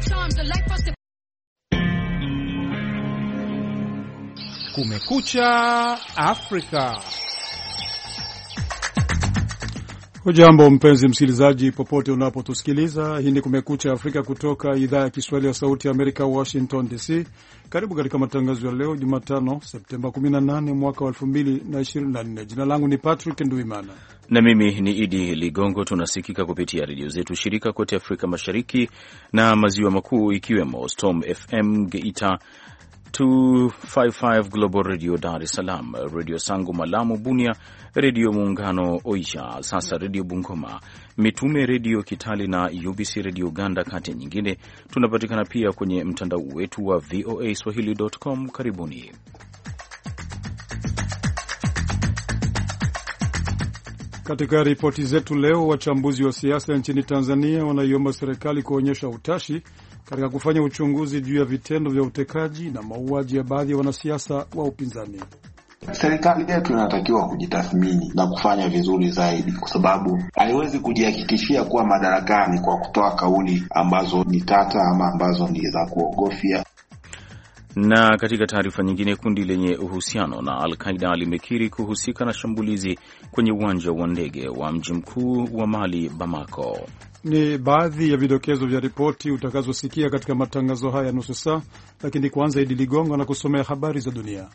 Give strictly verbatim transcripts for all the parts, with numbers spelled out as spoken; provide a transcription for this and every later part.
Kumekucha Afrika. Hujambo mpenzi msikilizaji, popote unapotusikiliza. Hii ni Kumekucha Afrika kutoka idhaa ya Kiswahili ya Sauti ya Amerika, Washington D C. Karibu katika matangazo ya leo Jumatano, Septemba kumi na nane mwaka wa elfu mbili na ishirini na nne. Jina langu ni Patrick Nduimana na mimi ni Idi Ligongo. Tunasikika kupitia redio zetu shirika kote Afrika Mashariki na Maziwa Makuu, ikiwemo Storm F M Geita, mia mbili hamsini na tano Global Radio Dar es Salaam, Radio Sango Malamu Bunia, Radio Muungano Oisha, Sasa Radio Bungoma, Mitume Radio Kitali na U B C Radio Uganda, kati nyingine. Tunapatikana pia kwenye mtandao wetu wa V O A Swahili dot com. Karibuni. Katika ripoti zetu leo, wachambuzi wa siasa nchini Tanzania wanaiomba serikali kuonyesha utashi katika kufanya uchunguzi juu ya vitendo vya utekaji na mauaji ya baadhi ya wanasiasa wa upinzani. Serikali yetu inatakiwa kujitathmini na kufanya vizuri zaidi, kwa sababu haiwezi kujihakikishia kuwa madarakani kwa kutoa kauli ambazo ni tata ama ambazo ni za kuogofya. Na katika taarifa nyingine, kundi lenye uhusiano na Al-Qaeda limekiri kuhusika na shambulizi kwenye uwanja wa ndege wa mji mkuu wa Mali, Bamako. Ni baadhi ya vidokezo vya ripoti utakazosikia katika matangazo haya nusu saa, lakini kwanza Idi Ligongo na kusomea habari za dunia.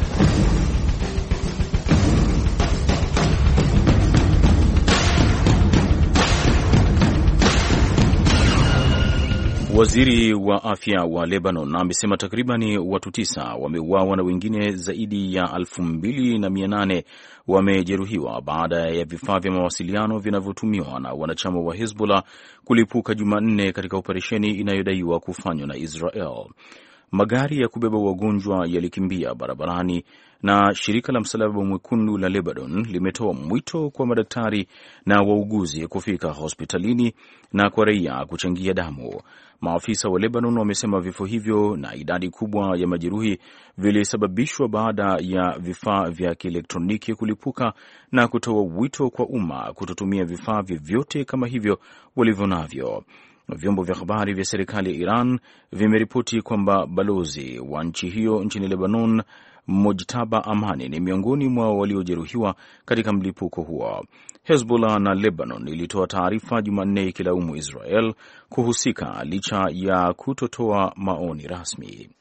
Waziri wa afya wa Lebanon amesema takribani watu tisa wameuawa na wengine zaidi ya elfu mbili na mia nane wamejeruhiwa baada ya vifaa vya mawasiliano vinavyotumiwa na wanachama wa Hezbollah kulipuka Jumanne katika operesheni inayodaiwa kufanywa na Israel. Magari ya kubeba wagonjwa yalikimbia barabarani na shirika la Msalaba Mwekundu la Lebanon limetoa mwito kwa madaktari na wauguzi kufika hospitalini na kwa raia kuchangia damu. Maafisa wa Lebanon wamesema vifo hivyo na idadi kubwa ya majeruhi vilisababishwa baada ya vifaa vya kielektroniki kulipuka, na kutoa wito kwa umma kutotumia vifaa vyovyote kama hivyo walivyo navyo. Vyombo vya habari vya serikali ya Iran vimeripoti kwamba balozi wa nchi hiyo nchini Lebanon, Mojtaba Amani, ni miongoni mwa waliojeruhiwa katika mlipuko huo. Hezbollah na Lebanon ilitoa taarifa Jumanne ikilaumu Israel kuhusika licha ya kutotoa maoni rasmi.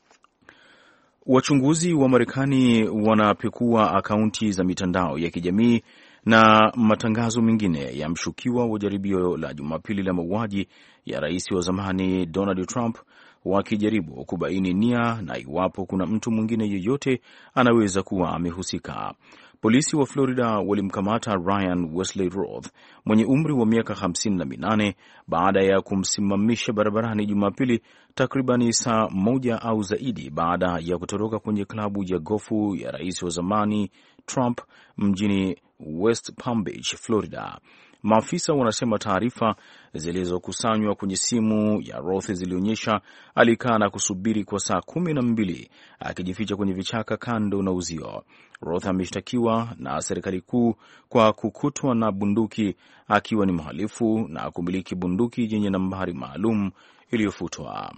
Wachunguzi wa Marekani wanapekua akaunti za mitandao ya kijamii na matangazo mengine ya mshukiwa wa jaribio la Jumapili la mauaji ya rais wa zamani Donald Trump, wakijaribu kubaini nia na iwapo kuna mtu mwingine yeyote anaweza kuwa amehusika. Polisi wa Florida walimkamata Ryan Wesley Roth mwenye umri wa miaka hamsini na minane baada ya kumsimamisha barabarani Jumapili, takribani saa moja au zaidi baada ya kutoroka kwenye klabu ya gofu ya rais wa zamani Trump mjini West Palm Beach, Florida. Maafisa wanasema taarifa zilizokusanywa kwenye simu ya Roth zilionyesha alikaa na kusubiri kwa saa kumi na mbili akijificha kwenye vichaka kando na uzio. Roth ameshtakiwa na serikali kuu kwa kukutwa na bunduki akiwa ni mhalifu na kumiliki bunduki yenye nambari maalum iliyofutwa.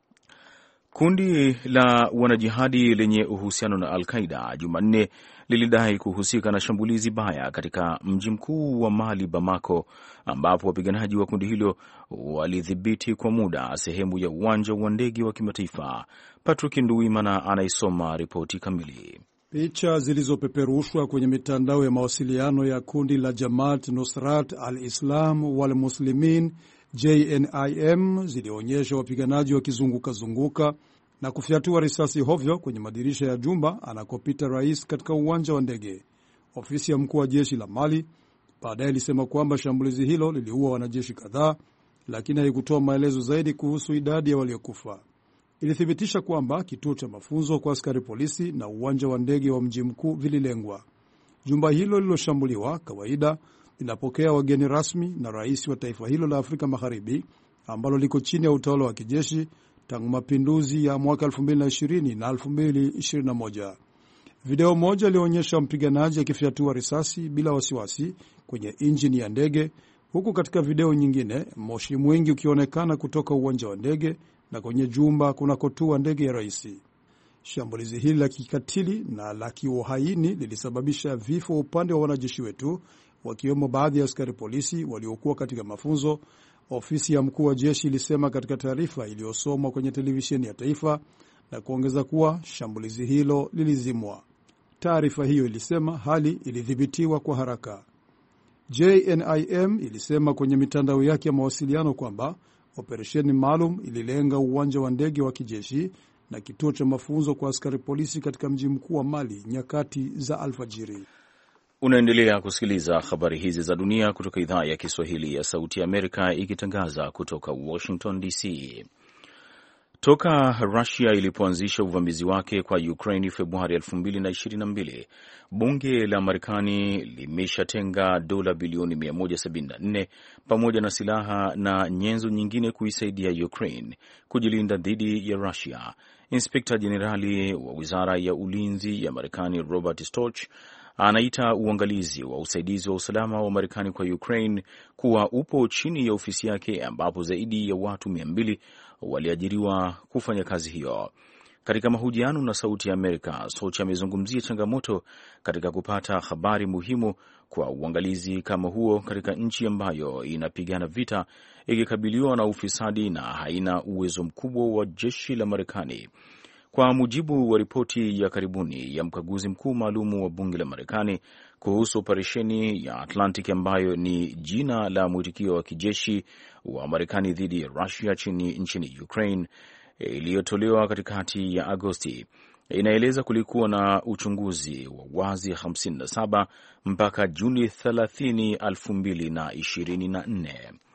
Kundi la wanajihadi lenye uhusiano na Al-Qaeda Jumanne lilidai kuhusika na shambulizi baya katika mji mkuu wa Mali, Bamako, ambapo wapiganaji wa kundi hilo walidhibiti kwa muda sehemu ya uwanja wa ndege wa kimataifa. Patrick Nduimana anaisoma ripoti kamili. Picha zilizopeperushwa kwenye mitandao ya mawasiliano ya kundi la Jamaat Nusrat al-Islam wal Muslimin J N I M zilionyesha wapiganaji wakizunguka zunguka na kufyatua risasi hovyo kwenye madirisha ya jumba anakopita rais katika uwanja wa ndege. Ofisi ya mkuu wa jeshi la Mali baadaye ilisema kwamba shambulizi hilo liliua wanajeshi kadhaa, lakini haikutoa maelezo zaidi kuhusu idadi ya waliokufa. Ilithibitisha kwamba kituo cha mafunzo kwa askari polisi na uwanja wa ndege wa mji mkuu vililengwa. Jumba hilo lililoshambuliwa kawaida linapokea wageni rasmi na rais wa taifa hilo la Afrika Magharibi ambalo liko chini ya utawala wa kijeshi tangu mapinduzi ya mwaka elfu mbili na ishirini na elfu mbili ishirini na moja. Video moja ilionyesha mpiganaji akifyatua risasi bila wasiwasi kwenye injini ya ndege, huku katika video nyingine moshi mwingi ukionekana kutoka uwanja wa ndege na kwenye jumba kunakotua ndege ya rais. Shambulizi hili la kikatili na la kiuhaini lilisababisha vifo upande wa wanajeshi wetu, wakiwemo baadhi ya askari polisi waliokuwa katika mafunzo, ofisi ya mkuu wa jeshi ilisema katika taarifa iliyosomwa kwenye televisheni ya taifa, na kuongeza kuwa shambulizi hilo lilizimwa. Taarifa hiyo ilisema hali ilidhibitiwa kwa haraka. J N I M ilisema kwenye mitandao yake ya mawasiliano kwamba operesheni maalum ililenga uwanja wa ndege wa kijeshi na kituo cha mafunzo kwa askari polisi katika mji mkuu wa Mali nyakati za alfajiri. Unaendelea kusikiliza habari hizi za dunia kutoka idhaa ya Kiswahili ya Sauti ya Amerika, ikitangaza kutoka Washington D C. Toka Russia ilipoanzisha uvamizi wake kwa Ukraine Februari elfu mbili na ishirini na mbili, bunge la Marekani limeshatenga dola bilioni mia moja sabini na nne pamoja na silaha na nyenzo nyingine kuisaidia Ukraine kujilinda dhidi ya Russia. Inspekta Jenerali wa Wizara ya Ulinzi ya Marekani Robert Storch anaita uangalizi wa usaidizi wa usalama wa Marekani kwa Ukraine kuwa upo chini ya ofisi yake, ambapo zaidi ya watu mia mbili waliajiriwa kufanya kazi hiyo. Katika mahojiano na Sauti ya Amerika, Storch amezungumzia changamoto katika kupata habari muhimu kwa uangalizi kama huo katika nchi ambayo inapigana vita, ikikabiliwa na ufisadi na haina uwezo mkubwa wa jeshi la Marekani. Kwa mujibu wa ripoti ya karibuni ya mkaguzi mkuu maalumu wa bunge la Marekani kuhusu operesheni ya Atlantic, ambayo ni jina la mwitikio wa kijeshi wa Marekani dhidi ya Russia chini nchini Ukraine, iliyotolewa katikati ya Agosti, inaeleza kulikuwa na uchunguzi wa wazi hamsini na saba mpaka Juni thelathini elfu mbili na ishirini na nne.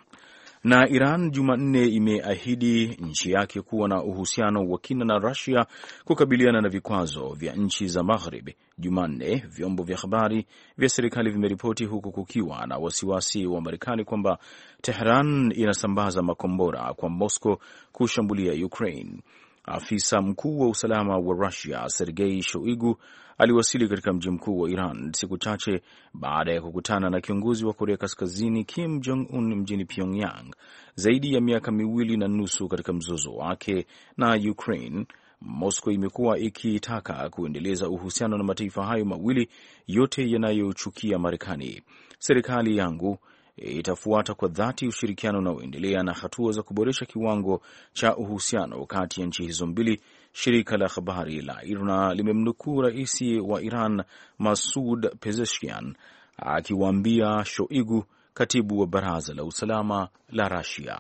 Na Iran Jumanne imeahidi nchi yake kuwa na uhusiano wa kina na Russia kukabiliana na vikwazo vya nchi za Magharibi. Jumanne vyombo vya habari vya serikali vimeripoti, huku kukiwa na wasiwasi wa Marekani kwamba Tehran inasambaza makombora kwa Moscow kushambulia Ukraine. Afisa mkuu wa usalama wa Russia Sergei Shoigu aliwasili katika mji mkuu wa Iran siku chache baada ya kukutana na kiongozi wa Korea Kaskazini Kim Jong-un mjini Pyongyang. Zaidi ya miaka miwili na nusu katika mzozo wake na Ukraine, Moscow imekuwa ikitaka kuendeleza uhusiano na mataifa hayo mawili, yote yanayochukia Marekani. Serikali yangu itafuata kwa dhati ushirikiano unaoendelea na hatua za kuboresha kiwango cha uhusiano kati ya nchi hizo mbili. Shirika la habari la IRNA limemnukuu rais wa Iran Masoud Pezeshkian akiwaambia Shoigu, katibu wa baraza la usalama la Russia.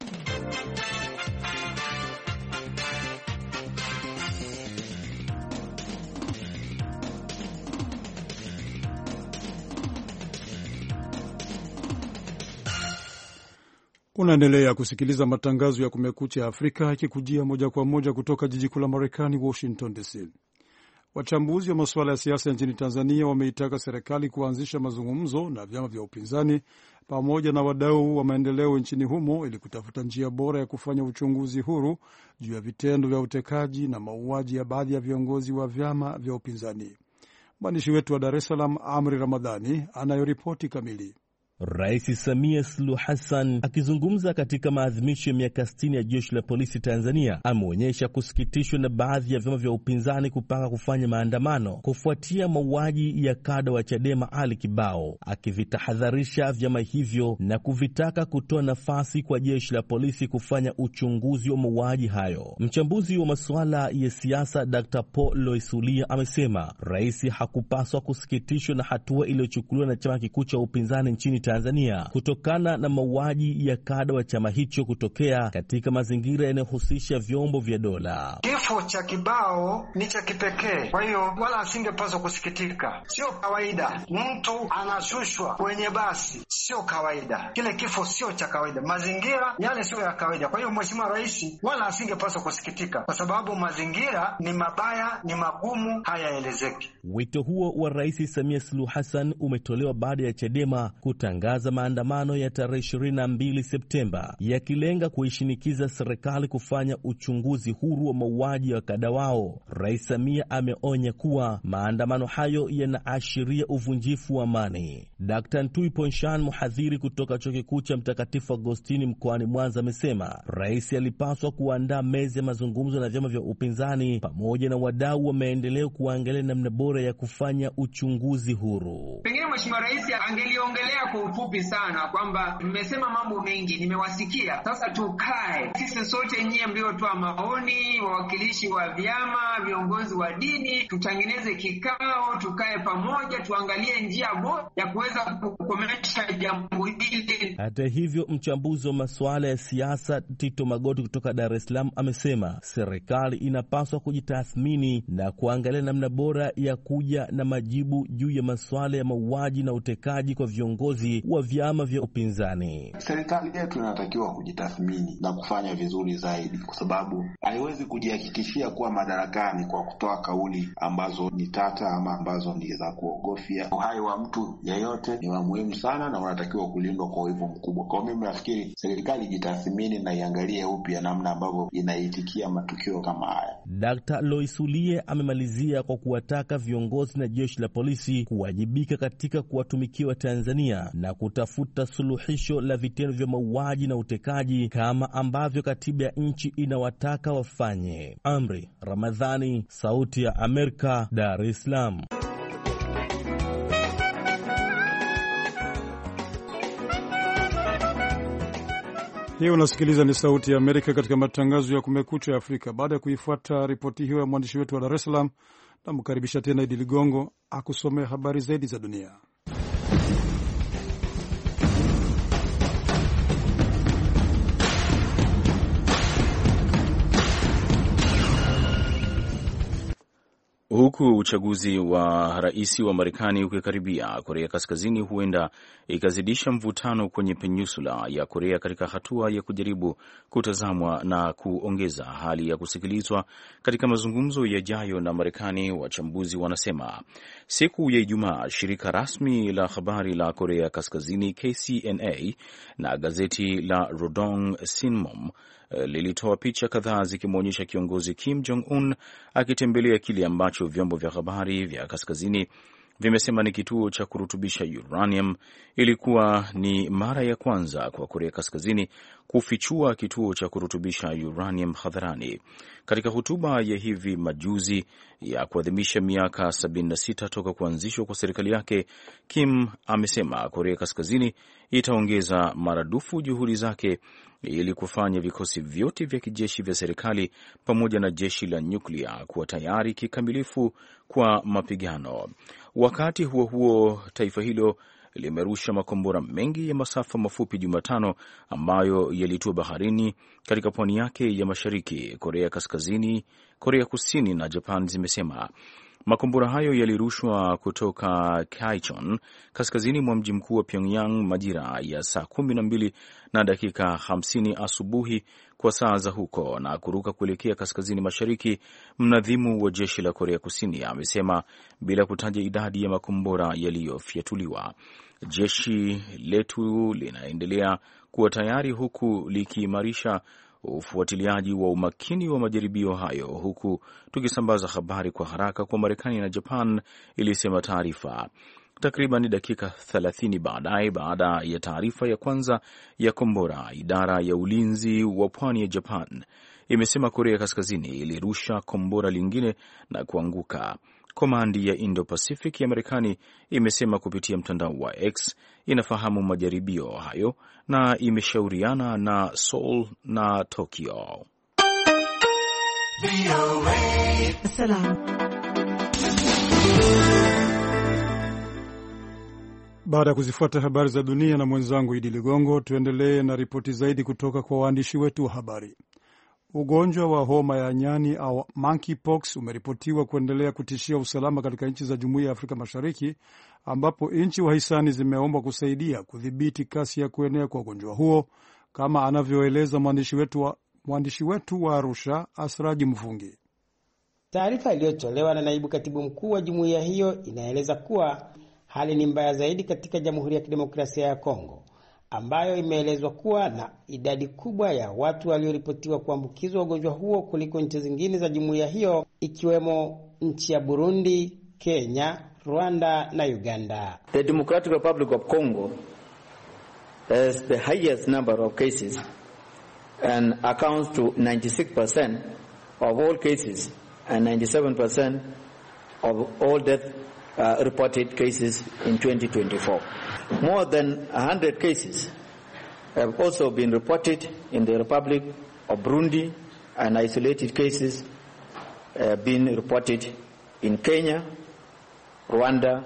Unaendelea kusikiliza matangazo ya Kumekucha Afrika yakikujia moja kwa moja kutoka jiji kuu la Marekani, Washington D C. Wachambuzi wa masuala ya siasa nchini Tanzania wameitaka serikali kuanzisha mazungumzo na vyama vya upinzani pamoja na wadau wa maendeleo nchini humo ili kutafuta njia bora ya kufanya uchunguzi huru juu ya vitendo vya utekaji na mauaji ya baadhi ya viongozi wa vyama vya upinzani. Mwandishi wetu wa Dar es Salaam Amri Ramadhani anayoripoti kamili. Rais Samia Suluhu Hassan akizungumza katika maadhimisho ya miaka sitini ya jeshi la polisi Tanzania ameonyesha kusikitishwa na baadhi ya vyama vya upinzani kupanga kufanya maandamano kufuatia mauaji ya kada wa Chadema Ali Kibao, akivitahadharisha vyama hivyo na kuvitaka kutoa nafasi kwa jeshi la polisi kufanya uchunguzi wa mauaji hayo. Mchambuzi wa masuala ya siasa Daktari Paul Loisulia amesema rais hakupaswa kusikitishwa na hatua iliyochukuliwa na chama kikuu cha upinzani nchini Tanzania kutokana na mauaji ya kada wa chama hicho kutokea katika mazingira yanayohusisha vyombo vya dola. Kifo cha Kibao ni cha kipekee, kwa hiyo wala asingepaswa kusikitika. Sio kawaida mtu anashushwa kwenye basi, sio kawaida. Kile kifo sio cha kawaida, mazingira yale sio ya kawaida. Kwa hiyo Mheshimiwa Rais wala asingepaswa kusikitika, kwa sababu mazingira ni mabaya, ni magumu, hayaelezeki. Wito huo wa Rais Samia Suluhu Hassan umetolewa baada ya Chadema kutangaza imetangaza maandamano ya tarehe ishirini na mbili Septemba yakilenga kuishinikiza serikali kufanya uchunguzi huru wa mauaji ya wakada wao. Rais Samia ameonya kuwa maandamano hayo yanaashiria uvunjifu wa amani. Daktari Ntui Ponshan, mhadhiri kutoka Chuo Kikuu cha Mtakatifu Agostini mkoani Mwanza, amesema rais alipaswa kuandaa meza ya mazungumzo na vyama vya upinzani pamoja na wadau wa maendeleo kuangalia namna bora ya kufanya uchunguzi huru. Pengine Mheshimiwa Rais angeliongelea kwa ufupi sana kwamba mmesema mambo mengi, nimewasikia, sasa tukae sisi sote, nyie mliotoa maoni, wawakilishi wa vyama, viongozi wa dini, tutengeneze kikao, tukae pamoja, tuangalie njia bora ya kuweza kukomesha jambo hili. Hata hivyo, mchambuzi wa masuala ya siasa Tito Magoti kutoka Dar es Salaam amesema serikali inapaswa kujitathmini na kuangalia namna bora ya kuja na majibu juu ya masuala ya mauaji na utekaji kwa viongozi wa vyama vya upinzani. Serikali yetu inatakiwa kujitathmini na kufanya vizuri zaidi, kwa sababu haiwezi kujihakikishia kuwa madarakani kwa kutoa kauli ambazo ni tata ama ambazo ni za kuogofya. Uhai wa mtu yeyote ni wa muhimu sana na unatakiwa kulindwa kwa wivu mkubwa. Kwa mimi nafikiri serikali ijitathmini na iangalie upya namna ambavyo inaitikia matukio kama haya. Daktari Loisulie amemalizia kwa kuwataka viongozi na jeshi la polisi kuwajibika katika kuwatumikia Tanzania na kutafuta suluhisho la vitendo vya mauaji na utekaji kama ambavyo katiba ya nchi inawataka wafanye. Amri Ramadhani, Sauti ya Amerika, Dar es Salaam. Hii unasikiliza ni Sauti ya Amerika katika matangazo ya Kumekucha ya Afrika. Baada ya kuifuata ripoti hiyo ya mwandishi wetu wa Dar es Salaam, namkaribisha tena Idi Ligongo akusomea habari zaidi za dunia. Huku uchaguzi wa rais wa Marekani ukikaribia, Korea Kaskazini huenda ikazidisha mvutano kwenye peninsula ya Korea katika hatua ya kujaribu kutazamwa na kuongeza hali ya kusikilizwa katika mazungumzo yajayo na Marekani, wachambuzi wanasema. Siku ya Ijumaa, shirika rasmi la habari la Korea Kaskazini K C N A na gazeti la Rodong Sinmom lilitoa picha kadhaa zikimwonyesha kiongozi Kim Jong-un akitembelea kile ambacho vyombo vya habari vya kaskazini vimesema ni kituo cha kurutubisha uranium. Ilikuwa ni mara ya kwanza kwa Korea Kaskazini kufichua kituo cha kurutubisha uranium hadharani. Katika hotuba ya hivi majuzi ya kuadhimisha miaka sabini na sita toka kuanzishwa kwa serikali yake, Kim amesema Korea Kaskazini itaongeza maradufu juhudi zake ili kufanya vikosi vyote vya kijeshi vya serikali pamoja na jeshi la nyuklia kuwa tayari kikamilifu kwa mapigano. Wakati huo huo, taifa hilo limerusha makombora mengi ya masafa mafupi Jumatano ambayo yalitua baharini katika pwani yake ya mashariki. Korea Kaskazini, Korea Kusini na Japan zimesema makombora hayo yalirushwa kutoka Kaichon, kaskazini mwa mji mkuu wa Pyongyang, majira ya saa kumi na mbili na dakika hamsini asubuhi kwa saa za huko, na kuruka kuelekea kaskazini mashariki. Mnadhimu wa jeshi la Korea Kusini amesema bila kutaja idadi ya makombora yaliyofyatuliwa. Jeshi letu linaendelea kuwa tayari huku likiimarisha ufuatiliaji wa umakini wa majaribio hayo, huku tukisambaza habari kwa haraka kwa Marekani na Japan, ilisema taarifa. Takriban dakika thelathini baadaye, baada ya taarifa ya kwanza ya kombora, idara ya ulinzi wa pwani ya Japan imesema Korea Kaskazini ilirusha kombora lingine na kuanguka. Komandi ya Indo-Pacific ya Marekani imesema kupitia mtandao wa X inafahamu majaribio hayo na imeshauriana na Seoul na Tokyo. Baada ya kuzifuata habari za dunia na mwenzangu Idi Ligongo, tuendelee na ripoti zaidi kutoka kwa waandishi wetu wa habari. Ugonjwa wa homa ya nyani au monkeypox umeripotiwa kuendelea kutishia usalama katika nchi za Jumuiya ya Afrika Mashariki, ambapo nchi wahisani zimeombwa kusaidia kudhibiti kasi ya kuenea kwa ugonjwa huo, kama anavyoeleza mwandishi wetu wa, mwandishi wetu wa Arusha, Asraji Mfungi. Taarifa iliyotolewa na naibu katibu mkuu wa jumuiya hiyo inaeleza kuwa hali ni mbaya zaidi katika Jamhuri ya Kidemokrasia ya Kongo, ambayo imeelezwa kuwa na idadi kubwa ya watu walioripotiwa kuambukizwa ugonjwa huo kuliko nchi zingine za jumuiya hiyo, ikiwemo nchi ya Burundi, Kenya, Rwanda na Uganda. The Democratic Republic of Congo has the highest number of cases and accounts to ninety-six percent of all cases and ninety-seven percent of all death uh, reported cases in twenty twenty-four. More than one hundred cases have also been reported in the Republic of Burundi, and isolated cases have been reported in Kenya, Rwanda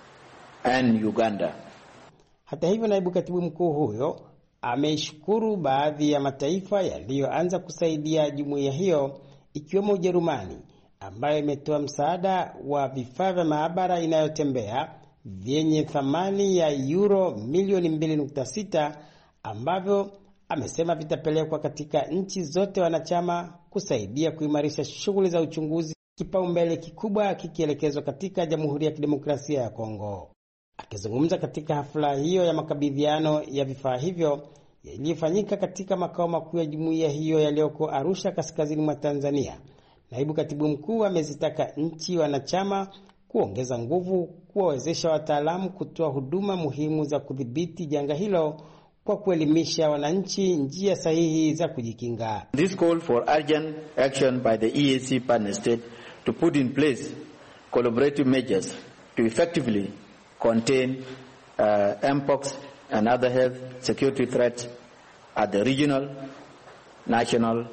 and Uganda. Hata hivyo, naibu katibu mkuu huyo ameishukuru baadhi ya mataifa yaliyoanza kusaidia jumuiya hiyo, ikiwemo Ujerumani ambayo imetoa msaada wa vifaa vya maabara inayotembea vyenye thamani ya euro milioni mbili nukta sita ambavyo amesema vitapelekwa katika nchi zote wanachama kusaidia kuimarisha shughuli za uchunguzi, kipaumbele kikubwa kikielekezwa katika Jamhuri ya Kidemokrasia ya Kongo. Akizungumza katika hafla hiyo ya makabidhiano ya vifaa hivyo yaliyofanyika katika makao makuu ya jumuiya hiyo yaliyoko Arusha, kaskazini mwa Tanzania, naibu katibu mkuu amezitaka nchi wanachama kuongeza nguvu kuwawezesha wataalamu kutoa huduma muhimu za kudhibiti janga hilo kwa kuelimisha wananchi njia sahihi za kujikinga. This call for urgent action by the E A C partner state to put in place collaborative measures to effectively contain uh, mpox and other health security threats at the regional, national,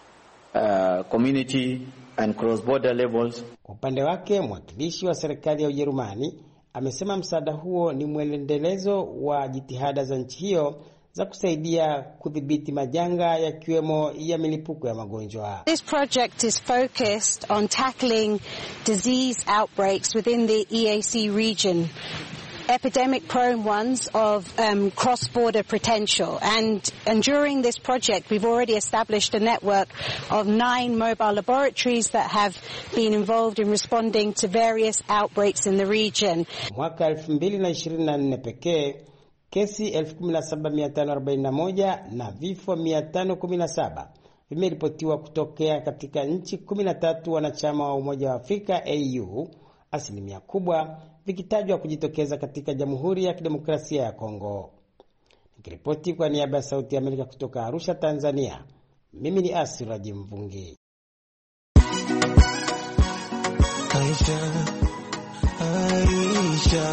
uh, community and cross-border levels. Kwa upande wake, mwakilishi wa serikali ya Ujerumani amesema msaada huo ni mwendelezo wa jitihada za nchi hiyo za kusaidia kudhibiti majanga yakiwemo ya milipuko ya magonjwa. This project is focused on tackling disease outbreaks within the E A C region, epidemic prone ones of um, cross-border potential. And, and during this project, we've already established a network of nine mobile laboratories that have been involved in responding to various outbreaks in the region. Mwaka elfu mbili ishirini na nne pekee, kesi elfu kumi na saba mia tano arobaini na moja na vifo mia tano kumi na saba vimeripotiwa kutokea katika nchi kumi na tatu wanachama wa Umoja wa Afrika A U, asilimia kubwa vikitajwa kujitokeza katika Jamhuri ya Kidemokrasia ya Kongo. Nikiripoti kwa niaba ya Sauti ya Amerika kutoka Arusha, Tanzania, mimi ni Asiraji Mvungi. Aisha, Aisha,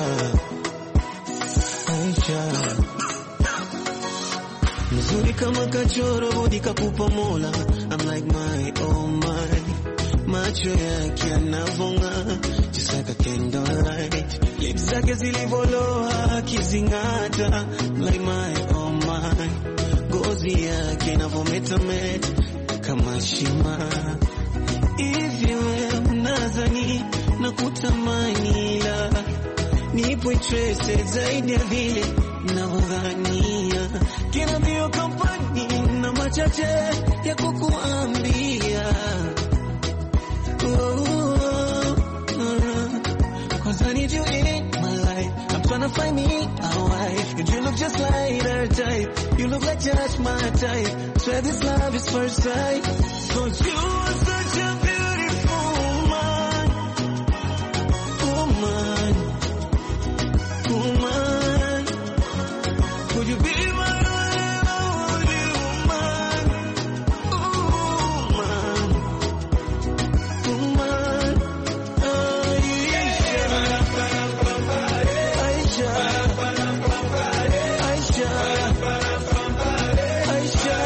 Aisha, mzuri kama kachoro budi kakupa Mola. I'm like my oh my, macho yake yanavonga just like a candlelight, lips zake zilivoloa kizingata. Like my oh my, gozi yake inavometameta kama shima. Hivi wewe unadhani na kutamani, la nipo itrese zaidi ya vile navyodhania. Kina bio kampani na machache ya kukuambia, oh, oh, oh. Cause I need you in my life. I'm trying to find me a wife. You look just like her type. You look like just my type. Swear this love is first sight. Cause you are such a beautiful woman. Woman, woman. Could you be my only woman? Woman, woman. Aisha, Aisha, Aisha, Aisha,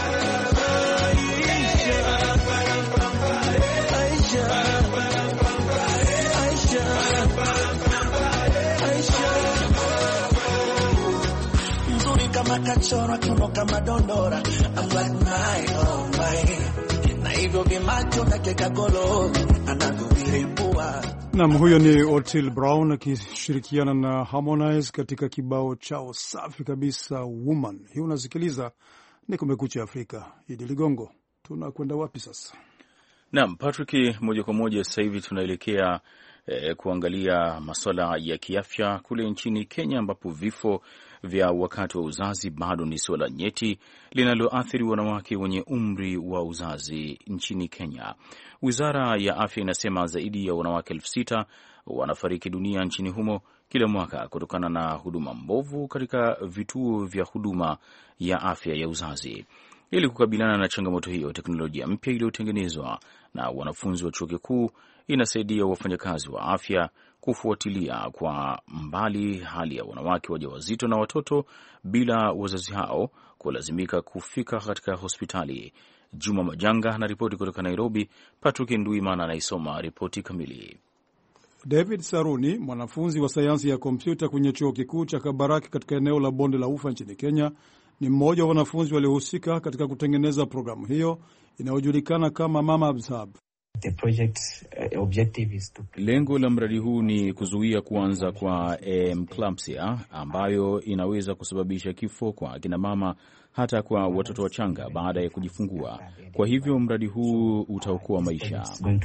Kachora kiuno kama dondora. I'm like my oh my, na hivyo bimacho na keka golo anavyobiripua. Naam, huyo ni Otile Brown akishirikiana na Harmonize katika kibao chao safi kabisa Woman. Hii unasikiliza ni Kumekucha Afrika. Idi Ligongo, tunakwenda wapi sasa? Naam, Patrick, moja kwa moja sasa hivi tunaelekea e, kuangalia masuala ya kiafya kule nchini Kenya, ambapo vifo vya wakati wa uzazi bado ni suala nyeti linaloathiri wanawake wenye umri wa uzazi nchini Kenya. Wizara ya Afya inasema zaidi ya wanawake elfu sita wanafariki dunia nchini humo kila mwaka kutokana na huduma mbovu katika vituo vya huduma ya afya ya uzazi. Ili kukabiliana na changamoto hiyo, teknolojia mpya iliyotengenezwa na wanafunzi wa chuo kikuu inasaidia wafanyakazi wa afya kufuatilia kwa mbali hali ya wanawake wajawazito na watoto bila wazazi hao kulazimika kufika katika hospitali. Juma Majanga na ripoti kutoka Nairobi. Patrick Nduimana anaisoma ripoti kamili. David Saruni, mwanafunzi wa sayansi ya kompyuta kwenye chuo kikuu cha Kabaraki katika eneo la Bonde la Ufa nchini Kenya, ni mmoja wa wanafunzi waliohusika katika kutengeneza programu hiyo inayojulikana kama Mama Abzhab. The project, uh, objective is to... Lengo la mradi huu ni kuzuia kuanza kwa eclampsia ambayo inaweza kusababisha kifo kwa akina mama hata kwa watoto wachanga baada ya kujifungua. Kwa hivyo mradi huu utaokoa maisha.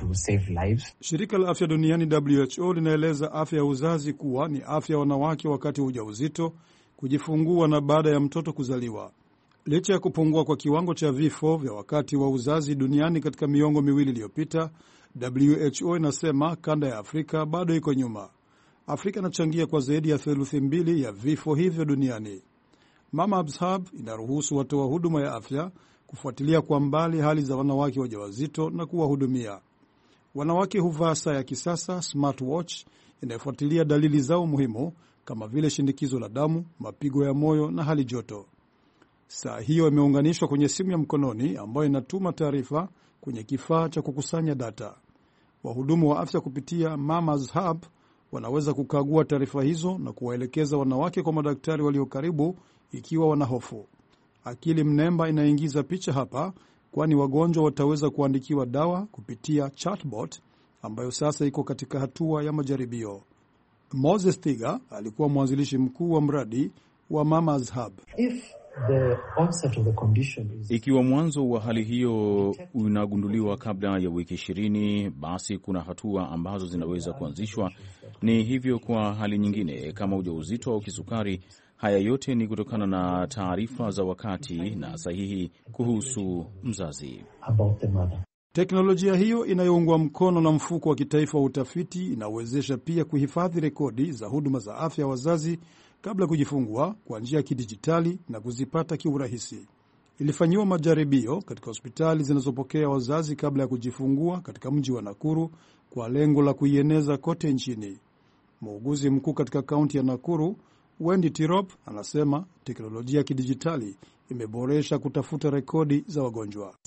Shirika la Afya Duniani W H O linaeleza afya ya uzazi kuwa ni afya ya wanawake wakati wa ujauzito, kujifungua na baada ya mtoto kuzaliwa. Licha ya kupungua kwa kiwango cha vifo vya wakati wa uzazi duniani katika miongo miwili iliyopita, W H O inasema kanda ya Afrika bado iko nyuma. Afrika inachangia kwa zaidi ya theluthi mbili ya vifo hivyo duniani. Mama Abzhab inaruhusu watoa huduma ya afya kufuatilia kwa mbali hali za wanawake wajawazito na kuwahudumia. Wanawake huvaa saa ya kisasa smartwatch inayofuatilia dalili zao muhimu kama vile shinikizo la damu, mapigo ya moyo na hali joto. Saa hiyo imeunganishwa kwenye simu ya mkononi ambayo inatuma taarifa kwenye kifaa cha kukusanya data. Wahudumu wa afya kupitia Mama's Hub wanaweza kukagua taarifa hizo na kuwaelekeza wanawake kwa madaktari walio karibu ikiwa wana hofu. Akili mnemba inaingiza picha hapa, kwani wagonjwa wataweza kuandikiwa dawa kupitia chatbot ambayo sasa iko katika hatua ya majaribio. Moses Tiga alikuwa mwanzilishi mkuu wa mradi wa Mama's Hub. If the onset of the condition is... Ikiwa mwanzo wa hali hiyo unagunduliwa kabla ya wiki ishirini, basi kuna hatua ambazo zinaweza kuanzishwa. Ni hivyo kwa hali nyingine kama ujauzito au kisukari. Haya yote ni kutokana na taarifa za wakati na sahihi kuhusu mzazi. Teknolojia hiyo inayoungwa mkono na mfuko wa kitaifa wa utafiti inawezesha pia kuhifadhi rekodi za huduma za afya ya wazazi kabla kujifungua kwa njia ya kidijitali na kuzipata kiurahisi. Ilifanyiwa majaribio katika hospitali zinazopokea wazazi kabla ya kujifungua katika mji wa Nakuru kwa lengo la kuieneza kote nchini. Muuguzi mkuu katika kaunti ya Nakuru, Wendy Tirop, anasema teknolojia ya kidijitali imeboresha kutafuta rekodi za wagonjwa.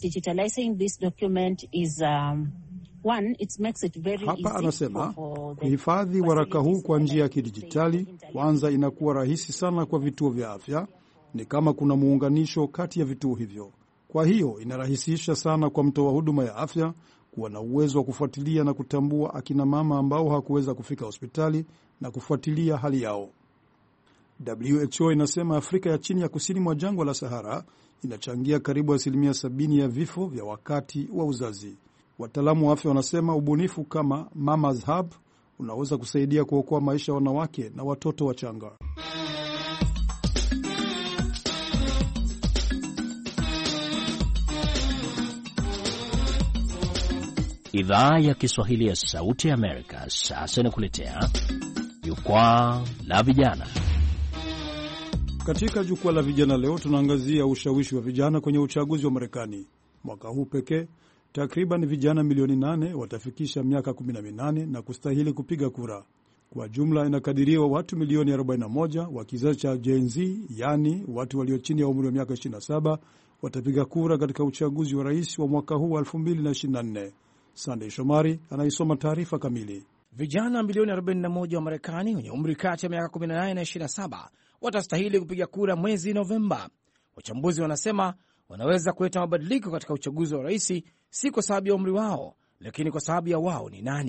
Hapa anasema kuhifadhi waraka huu kwa njia ya kidijitali, kwanza inakuwa rahisi sana kwa vituo vya afya. Ni kama kuna muunganisho kati ya vituo hivyo. Kwa hiyo inarahisisha sana kwa mtoa huduma ya afya kuwa na uwezo wa kufuatilia na kutambua akina mama ambao hakuweza kufika hospitali na kufuatilia hali yao. W H O inasema Afrika ya chini ya kusini mwa jangwa la Sahara inachangia karibu asilimia sabini ya vifo vya wakati wa uzazi. Wataalamu wa afya wanasema ubunifu kama Mama's Hub unaweza kusaidia kuokoa maisha ya wanawake na watoto wachanga. Idhaa ya Kiswahili ya Sauti ya Amerika sasa inakuletea Jukwaa la Vijana. Katika Jukwaa la Vijana leo tunaangazia ushawishi wa vijana kwenye uchaguzi wa Marekani. Mwaka huu pekee takriban vijana milioni nane watafikisha miaka kumi na minane na kustahili kupiga kura. Kwa jumla inakadiriwa watu milioni arobaini na moja wa kizazi cha Gen Z, yani watu walio chini ya umri wa miaka ishirini na saba, watapiga kura katika uchaguzi wa rais wa mwaka huu wa elfu mbili na ishirini na nne. Sunday Shomari anaisoma taarifa kamili. Vijana milioni arobaini na moja wa Marekani wenye umri kati ya miaka kumi na nane na ishirini na saba watastahili kupiga kura mwezi Novemba. Wachambuzi wanasema wanaweza kuleta mabadiliko katika uchaguzi wa rais, si kwa sababu ya umri wao, lakini kwa sababu ya wao ni nani.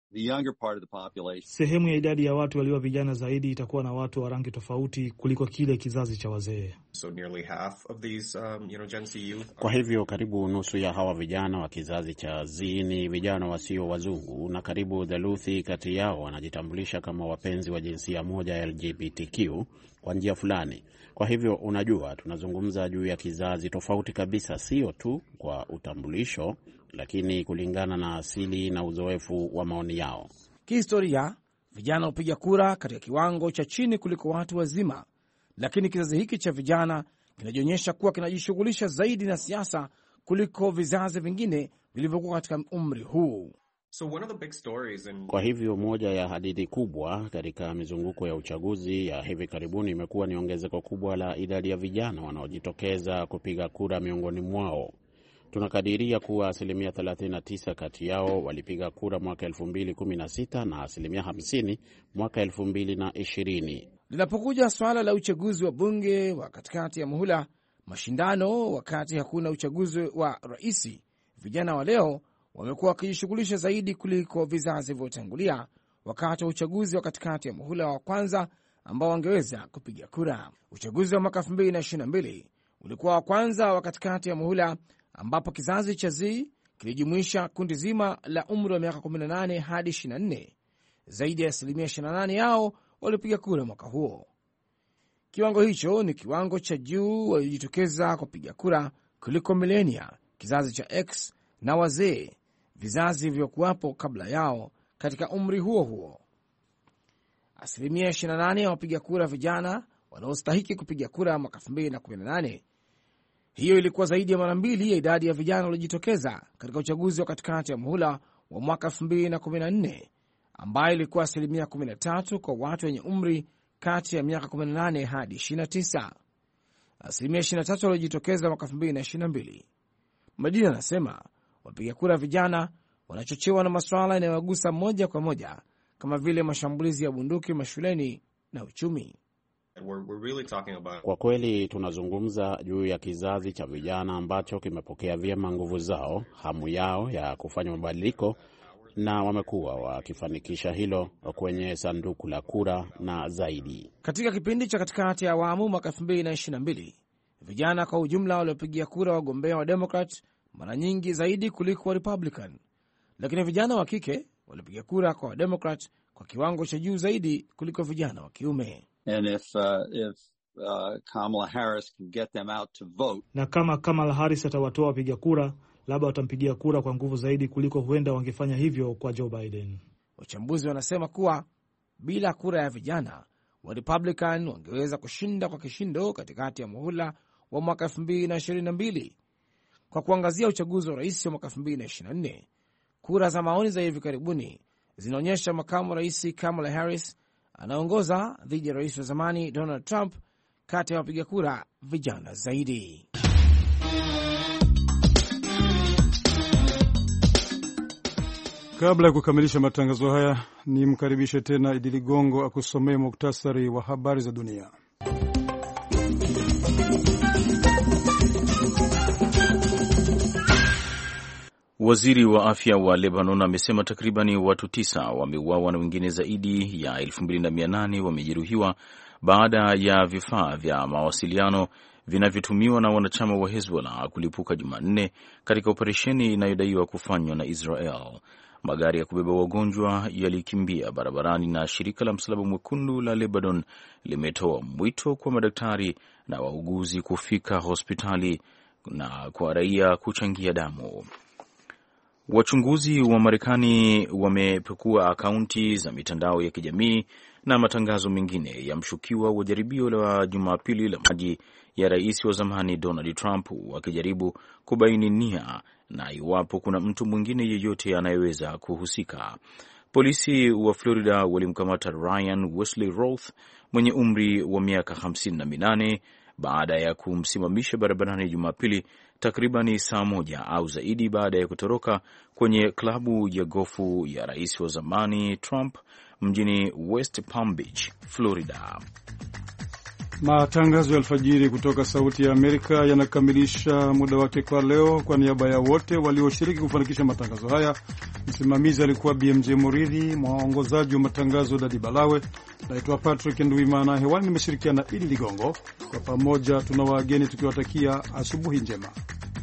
The younger part of the population. Sehemu ya idadi ya watu walio vijana zaidi itakuwa na watu wa rangi tofauti kuliko kile kizazi cha wazee. So nearly half of these, um, you know, Gen Z youth. Kwa hivyo karibu nusu ya hawa vijana wa kizazi cha Z ni vijana wasio wazungu, na karibu theluthi kati yao wanajitambulisha kama wapenzi wa jinsia moja ya L G B T Q kwa njia fulani. Kwa hivyo unajua, tunazungumza juu ya kizazi tofauti kabisa, sio tu kwa utambulisho, lakini kulingana na asili na uzoefu wa maoni yao. Kihistoria, vijana hupiga kura katika kiwango cha chini kuliko watu wazima, lakini kizazi hiki cha vijana kinajionyesha kuwa kinajishughulisha zaidi na siasa kuliko vizazi vingine vilivyokuwa katika umri huu. So one of the big stories in... Kwa hivyo moja ya hadithi kubwa katika mizunguko ya uchaguzi ya hivi karibuni imekuwa ni ongezeko kubwa la idadi ya vijana wanaojitokeza kupiga kura miongoni mwao. Tunakadiria kuwa asilimia thelathini na tisa kati yao walipiga kura mwaka elfu mbili kumi na sita na asilimia hamsini mwaka elfu mbili na ishirini. Linapokuja swala la uchaguzi wa bunge wa katikati ya muhula, mashindano wakati hakuna uchaguzi wa raisi, vijana wa leo wamekuwa wakijishughulisha zaidi kuliko vizazi vyotangulia wakati wa uchaguzi wa katikati ya muhula wa kwanza ambao wangeweza kupiga kura. Uchaguzi wa mwaka elfu mbili na ishirini na mbili ulikuwa wa kwanza wa katikati ya muhula ambapo kizazi cha Z kilijumuisha kundi zima la umri wa miaka kumi na nane hadi ishirini na nne. Zaidi ya asilimia ishirini na nane yao walipiga kura mwaka huo. Kiwango hicho ni kiwango cha juu waliojitokeza kupiga kura kuliko milenia, kizazi cha X na wazee, vizazi vilivyokuwapo kabla yao katika umri huo huo. Asilimia ishirini na nane ya wapiga kura vijana wanaostahiki kupiga kura mwaka elfu mbili na kumi na nane. Hiyo ilikuwa zaidi ya mara mbili ya idadi ya vijana waliojitokeza katika uchaguzi wa katikati ya muhula wa mwaka elfu mbili na kumi na nne, ambayo ilikuwa asilimia kumi na tatu kwa watu wenye umri kati ya miaka kumi na nane hadi ishirini na tisa. Asilimia ishirini na tatu waliojitokeza mwaka elfu mbili na ishirini na mbili. Madina anasema wapiga kura vijana wanachochewa na masuala yanayowagusa moja kwa moja kama vile mashambulizi ya bunduki mashuleni na uchumi. We're, we're really talking about... Kwa kweli tunazungumza juu ya kizazi cha vijana ambacho kimepokea vyema nguvu zao, hamu yao ya kufanya mabadiliko, na wamekuwa wakifanikisha hilo kwenye sanduku la kura na zaidi. Katika kipindi cha katikati ya awamu mwaka elfu mbili na ishirini na mbili, vijana kwa ujumla waliopigia kura wagombea wa Democrat mara nyingi zaidi kuliko wa Republican, lakini vijana wa kike walipiga kura kwa Democrat kwa kiwango cha juu zaidi kuliko vijana wa kiume. And if, uh, if uh, Kamala Harris can get them out to vote. Na kama Kamala Harris atawatoa wapiga kura, labda watampigia kura kwa nguvu zaidi kuliko huenda wangefanya hivyo kwa Joe Biden. Wachambuzi wanasema kuwa bila kura ya vijana, wa Republican wangeweza kushinda kwa kishindo katikati ya muhula wa mwaka elfu mbili na ishirini na mbili. Kwa kuangazia uchaguzi wa rais wa mwaka elfu mbili na ishirini na nne, kura za maoni za hivi karibuni zinaonyesha makamu rais Kamala Harris anaongoza dhidi ya rais wa zamani Donald Trump kati ya wapiga kura vijana zaidi. Kabla ya kukamilisha matangazo haya, ni mkaribishe tena Idi Ligongo akusomee muktasari wa habari za dunia. Waziri wa afya wa Lebanon amesema takribani watu tisa wameuawa na wengine zaidi ya elfu mbili na mia nane wamejeruhiwa baada ya vifaa vya mawasiliano vinavyotumiwa na wanachama wa Hezbollah kulipuka Jumanne katika operesheni inayodaiwa kufanywa na Israel. Magari ya kubeba wagonjwa yalikimbia barabarani na shirika la Msalaba Mwekundu la Lebanon limetoa mwito kwa madaktari na wauguzi kufika hospitali na kwa raia kuchangia damu. Wachunguzi wa Marekani wamepekua akaunti za mitandao ya kijamii na matangazo mengine ya mshukiwa wa jaribio la Jumapili la maji ya rais wa zamani Donald Trump, wakijaribu kubaini nia na iwapo kuna mtu mwingine yeyote anayeweza kuhusika. Polisi wa Florida walimkamata Ryan Wesley Roth mwenye umri wa miaka hamsini na minane baada ya kumsimamisha barabarani Jumapili takribani saa moja au zaidi baada ya kutoroka kwenye klabu ya gofu ya rais wa zamani Trump mjini West Palm Beach, Florida. Matangazo ya alfajiri kutoka Sauti ya Amerika yanakamilisha muda wake kwa leo. Kwa niaba ya wote walioshiriki kufanikisha matangazo haya, msimamizi alikuwa B M J Muridhi, mwongozaji wa matangazo Dadi Balawe. Naitwa Patrick Nduimana, hewani nimeshirikiana Idi Ligongo. Kwa pamoja tuna wageni tukiwatakia asubuhi njema.